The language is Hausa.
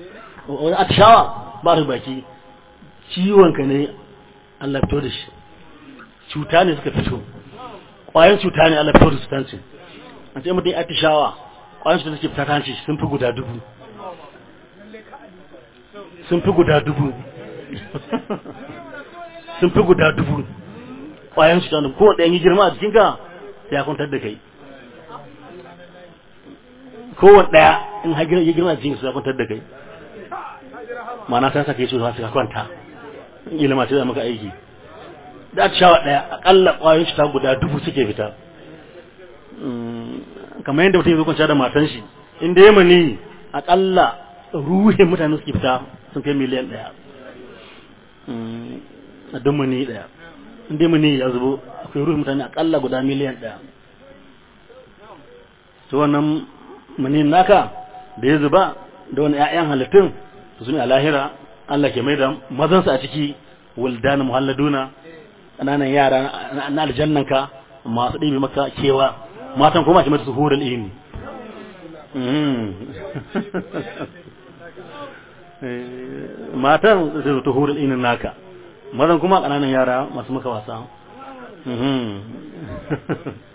wani atishawa ba da baki ciwon ka ne Allah fito da shi, cuta ne suka fito, ƙwayan cuta ne Allah fito da su tanci. An ce mutum atishawa ƙwayan cuta suke fita ta hanci sun fi guda 1000, sun fi guda 1000 sun fi guda 1000 ƙwayan cuta ne. Kowane ɗayan yi girma a jikinka sai ya kwantar da kai, kowane ɗaya in ya girma a jikinka sai ya kwantar da kai, ma'ana ta saka yi su za su kwanta ilima ce da maka aiki. Da atishawa ɗaya akalla ƙwayoyin cuta guda 1000 suke fita. Kamar yadda mutum ya zo kwanciya da matan shi, inda ya mani akalla ruhin mutane suke fita sun kai miliyan 1 a don mani ɗaya. Inda ya mani ya zubo akwai ruhin mutane akalla guda miliyan 1. to wannan mani naka da ya zuba da wani ƴaƴan halittun su ne a lahira Allah ke mai da mazansa a ciki wuldana muhalladuna, ƙananan yara na aljannanka masu ɗibi maka kewa, matan kuma ke mata su hurul ini. Matan zai zo ta hurul inin naka, mazan kuma ƙananan yara masu maka wasa.